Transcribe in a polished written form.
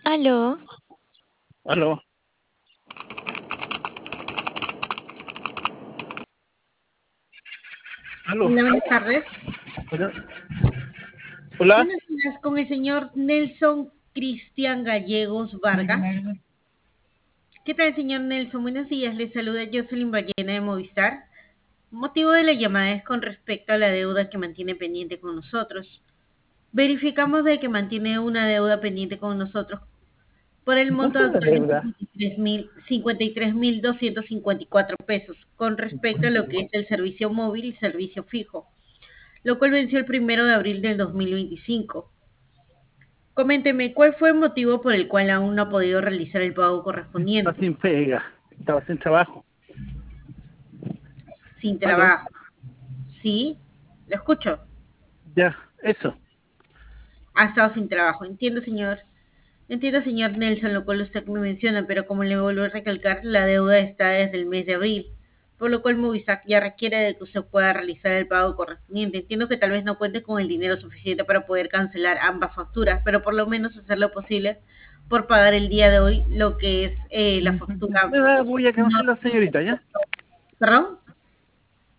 Aló, Aló, aló. Hola, buenas tardes. Hola. Hola. Buenos días con el señor Nelson Cristian Gallegos Vargas. ¿Qué tal, señor Nelson? Buenos días. Le saluda Jocelyn Ballena de Movistar. Motivo de la llamada es con respecto a la deuda que mantiene pendiente con nosotros. Verificamos de que mantiene una deuda pendiente con nosotros por el monto ¿Cuánto es la actual de deuda? 53.254 pesos con respecto a lo que es el servicio móvil y servicio fijo, lo cual venció el 1 de abril del 2025. Coménteme, ¿cuál fue el motivo por el cual aún no ha podido realizar el pago Estaba correspondiente? sin pega, estaba sin trabajo. Sin Aló, trabajo. ¿Sí? Lo escucho. ya, eso. Ha estado sin trabajo. Entiendo, señor. Entiendo, señor Nelson, lo cual usted me menciona, pero como le vuelvo a recalcar, la deuda está desde el mes de abril, por lo cual Movistar ya requiere de que usted pueda realizar el pago correspondiente. Entiendo que tal vez no cuente con el dinero suficiente para poder cancelar ambas facturas, pero por lo menos hacer lo posible por pagar el día de hoy lo que es la factura. Voy a No, cancelar, señorita, ¿ya? ¿perdón?